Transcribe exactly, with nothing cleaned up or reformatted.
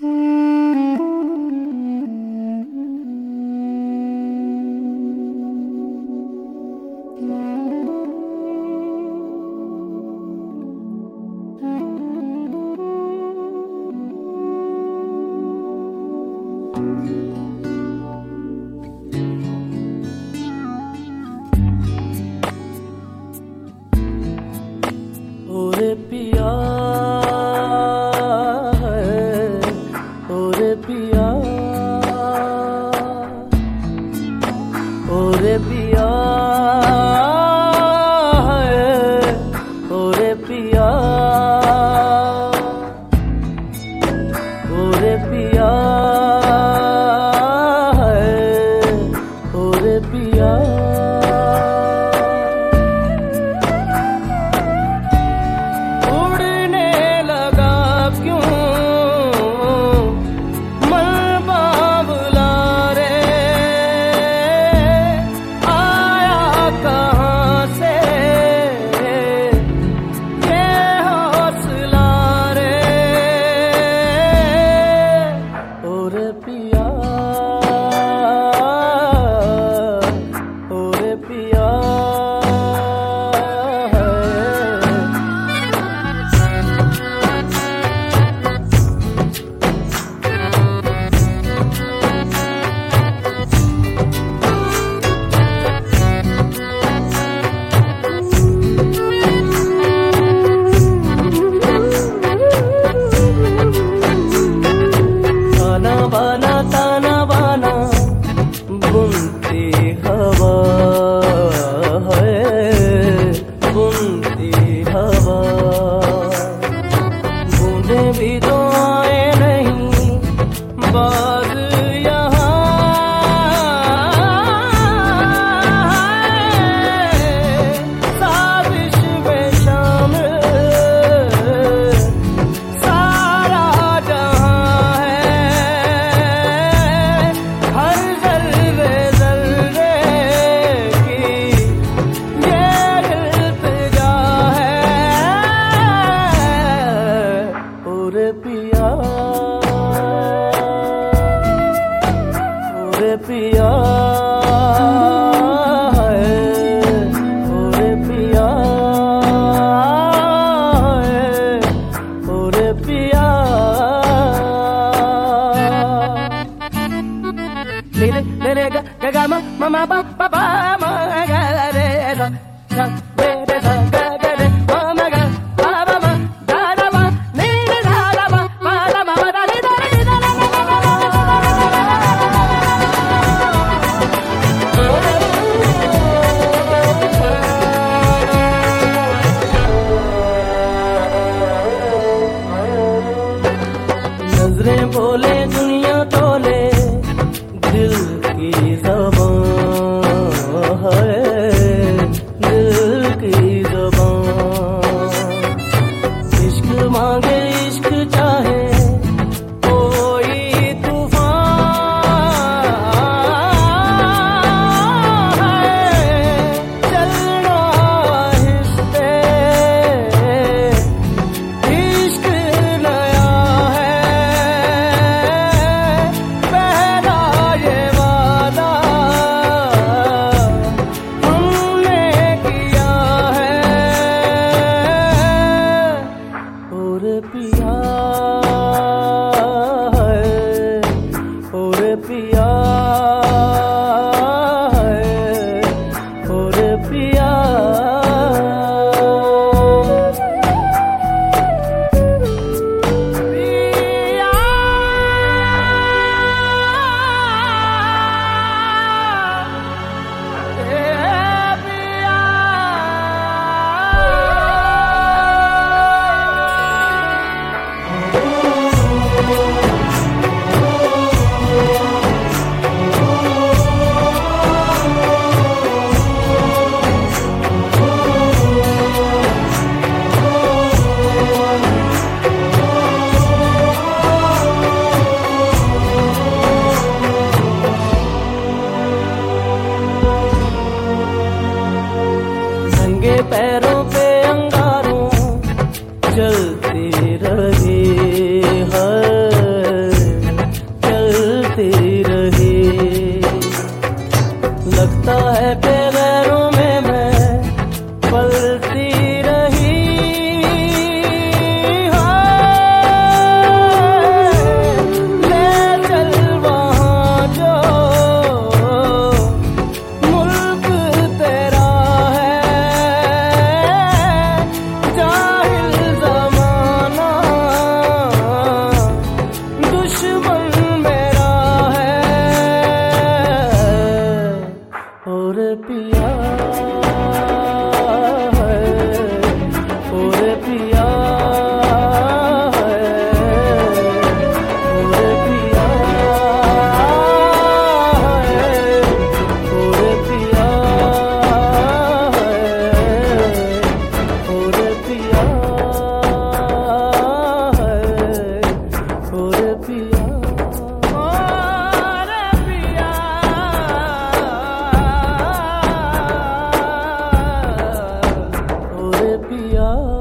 ओरे पिया है, ओरे पिया, ओरे पिया है, ओरे पिया, ओरे पिया है, ओरे पिया। भी तो आए नहीं बाज यहाँ, साजिश में शामिल सारा जहाँ है, हर जर्रे जर्रे की ये इल्तिजा है। ओरे पिया, ओरे पिया है, ओरे पिया है, ओरे पिया। मेरे मेरे ग ग ग म म म प प प म ग रे सा सा रे रे सा ग ग रे म म ग प प म ग रे म नी रे सा रा म म रा म म रा रे दा रे दा रा नजरें बोले दुनिया तोले दिल की ज़बान है, दिल की ज़बान। इश्क मांगे इश्क चाहे कोई तूफान है, चलना आहिस्ते इश्क नया है, ओरे पिया ओरे पिया ओरे पिया